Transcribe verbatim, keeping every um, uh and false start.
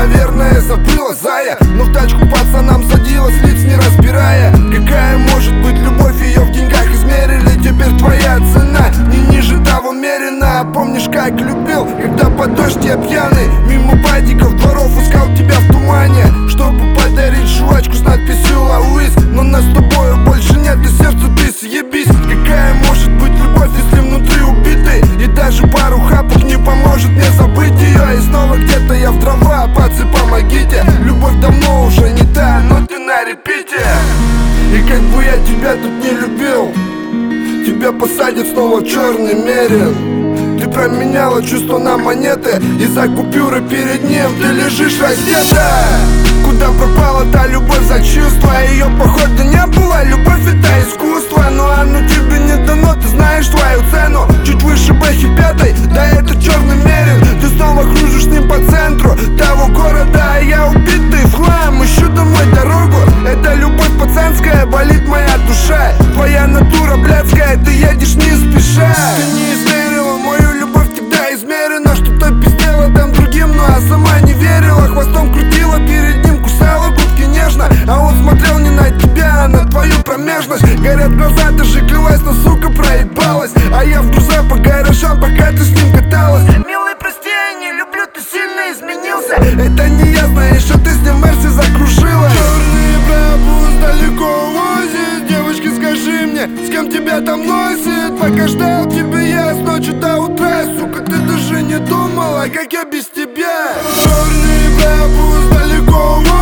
наверное, забыла, зая. Но в тачку пацанам садилась, лиц не разбирая. Какая может быть любовь, ее в деньгах измерили. Теперь твоя цена не ниже того мерена. Помнишь, как любил, когда под дождь я пьяный мимо бадиков дворов искал тебя в тумане, чтобы подарить жвачку с надписью «Лауис». Но нас с тобою больше нет, и сердцу ты съебись. Какая может быть любовь, если внутри убитый? И даже пару хапок не поможет мне забыть ее. И снова где-то я в дрова, пацы, помогите. Любовь давно уже не та, но ты на репите. И как бы я тебя тут не любил, тебя посадят снова в черный мерин. Ты променяла чувства на монеты, и за купюры перед ним ты лежишь раздета. Куда пропала та любовь за чувства? Ее походу не было, любовь это искусство. Но оно тебе не дано, ты знаешь свою цену. Чуть выше бэхи пятой, да это черный мерин. Ты снова кружишь с ним по центру того города, а я убитый в хлам, ищу домой дорогу. Это любовь пацанская, болит моя душа. Твоя натура блядская, ты едешь не спеша. Ты не измерила мою любовь, тогда измерена. Что-то пиздела там другим, но а сама не верила. Хвостом крутила перед ним, кусала губки нежно. А он смотрел не на тебя, а на твою промежность. Горят глаза, ты же клялась, но сука проебалась. А я в груза по гаражам, пока ты с ним каталась. Милый, прости, я не люблю, ты сильно изменился. Это не я, знаешь, что ты с ним Мерси закружила. Черный брабус далеко возит. Девочки, скажи мне, с кем тебя там носит? Пока ждал тебя я с ночи до утра. Сука, ты даже не думала, как я без тебя. Черный брабус далеко возит.